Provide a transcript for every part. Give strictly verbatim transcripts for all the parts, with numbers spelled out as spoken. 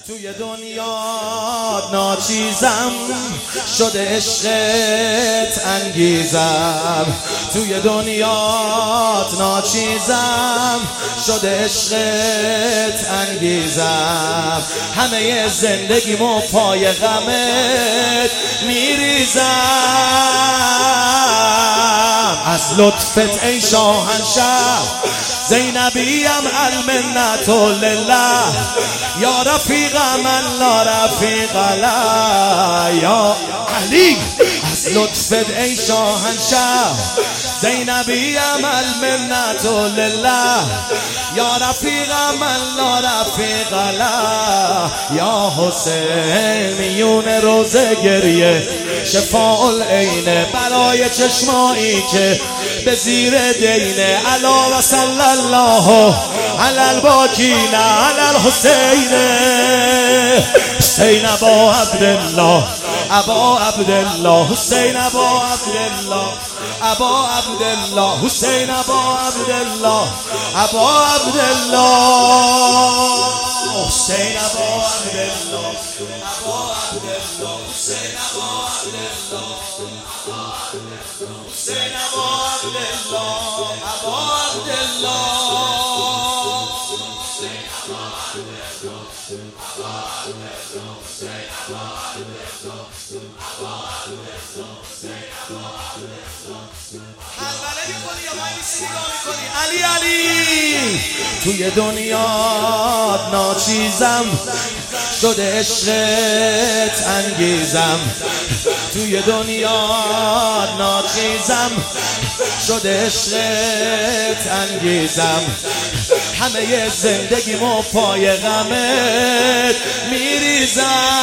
توی دنیا ناچیزم شده عشقت انگیزم. توی دنیا ناچیزم شده عشقت انگیزم. همه زندگیمو پای غمت میریزم. از لطفت ای شاهنشه زینبیم المنت لله. یا رفیق من لا رفیق له. یا علی از لطفت ای شاهنشه زینبیم المنت لله. یا رفیق من لا رفیق له. یا حسین میون روزه گریه شفاء العین برای چشمایی که به زیر دینه. الا و صلی الله علی الباکین علی الحسین. حسین ابا عبدالله ابا عبدالله حسین ابا عبدالله ابا عبدالله حسین ابا عبدالله ابا عبدالله حسین ابا عبدالله ابا عبدالله حسین ابا عبدالله حسین ابا عبدالله ابا عبدالله. علی علی توی دنیا ناچیزم شده عشقت انگیزم. توی دنیا ناچیزم شده عشقت انگیزم. همه زندگیمو پای غمت میریزم.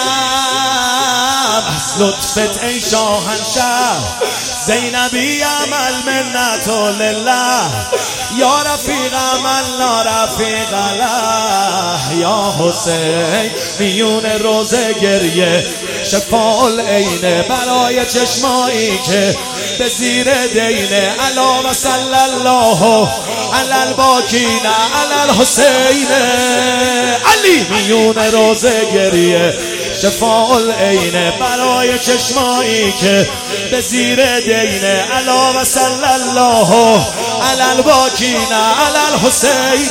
از لطفت ای شاهنشه زینبیم المنت لله. یا رفیق من لا رفیق له. یا حسین میون روزه گریه شفاء العین برای چشمایی که به زیر دینه. الا و صلی الله علی الباکین علی الحسین. علی میون روزه گریه شفاء العین برای چشمایی که به زیر دینه. الا و صلی الله علی الباکین علی الحسین.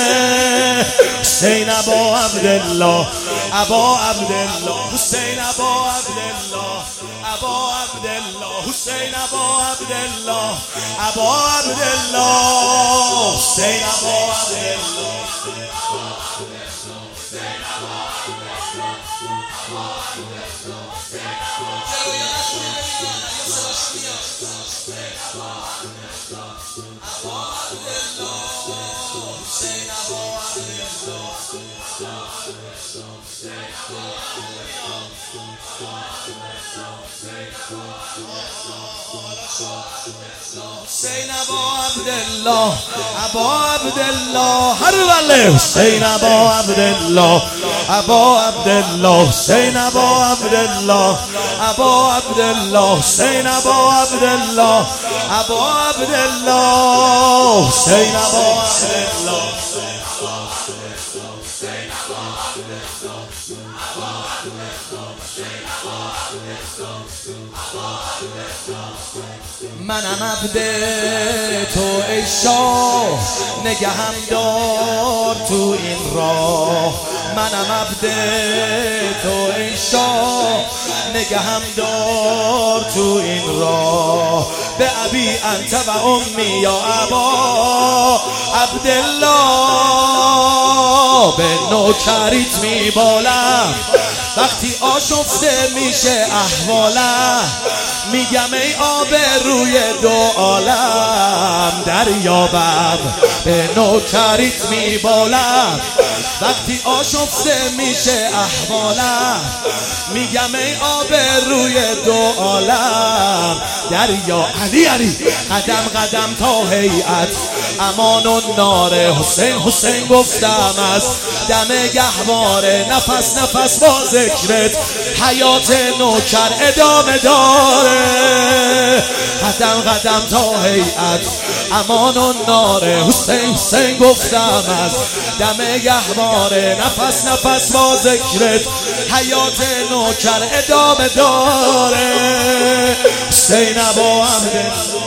حسین ابا عبدالله ابا عبدالله حسین ابا عبدالله ابا عبدالله حسین ابا عبدالله ابا عبدالله حسین ابا عبدالله. حسین ابا عبدالله ابا عبدالله هر وله. حسین ابا عبدالله ابا عبدالله حسین ابا عبدالله ابا عبدالله حسین ابا عبدالله ابا عبدالله حسین ابا عبدالله. منم عبد تو ای شاه نگهم دار تو این راه. منم عبد تو ای شاه نگهم دار تو این راه. به ابی انت و امی یا ابا عبدالله. به نوکریت میبالم وقتی آشفته میشه احوالم. میگم ای آب روی دو عالم دریابم. به نوکریت میبالم وقتی آشفته میشه احوالم. میگم ای آب روی دو عالم دریا. علی علی قدم قدم تا هیئت امان و ناره. حسین حسین گفتم از دم گهواره، نفس نفس با ذکرت حیات نوکر ادامه داره. قدم قدم تا هیئت امان و ناره. حسین حسین گفتم از دم گهواره، نفس نفس با ذکرت حیات نوکر ادامه داره. حسین ابا عبدالله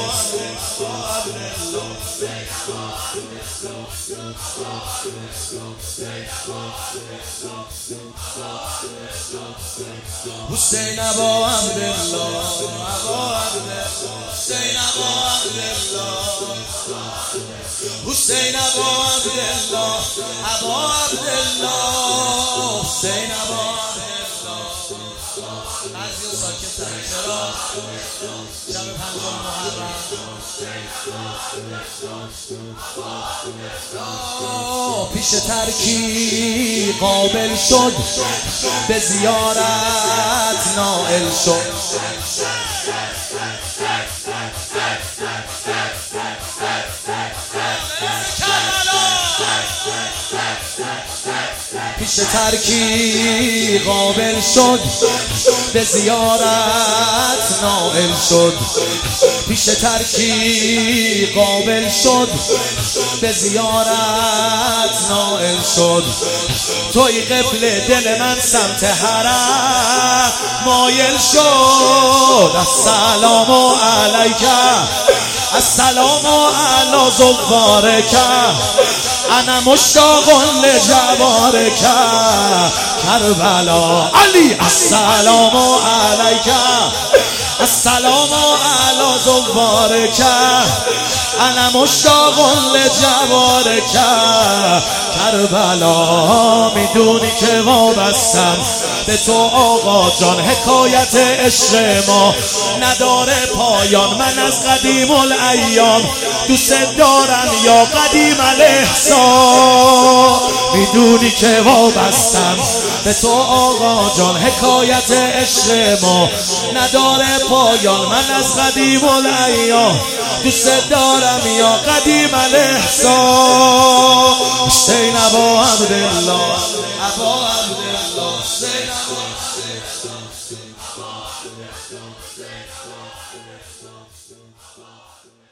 حسین ابا عبدالله ابا عبدالله حسین ابا عبدالله حسین ابا عبدالله ابا عبدالله حسین ابا عبدالله. بعضی ساکتن چرا؟ شب پنجم محرم پیش ترکی قابل شد، به زیارت نائل شد. پیش ترکی قابل شد، به زیارت نائل شد. پیش ترکی قابل شد، به زیارت نائل شد. توی قبل دل من سمت حرم مایل شد. السلام علیکم السلام علی زوارک، انا مشتاق لجوارک کربلا. علی السلام علیک السلام علی زوارک، انا مشتاق لجوارک کربلا. میدونی که وابستم به تو آقا جان، حکایت عشق ما نداره پایان. من از قدیم الایام دوست دارم یا قدیم الاحسان. میدونی که وابستم به تو آقا جان، حکایت عشق ما نداره پایان. من از قدیم الایام دوست دارم یا قدیم الاحسان. حسین ابا عبدالله ابا عبدالله حسین ابا عبدالله.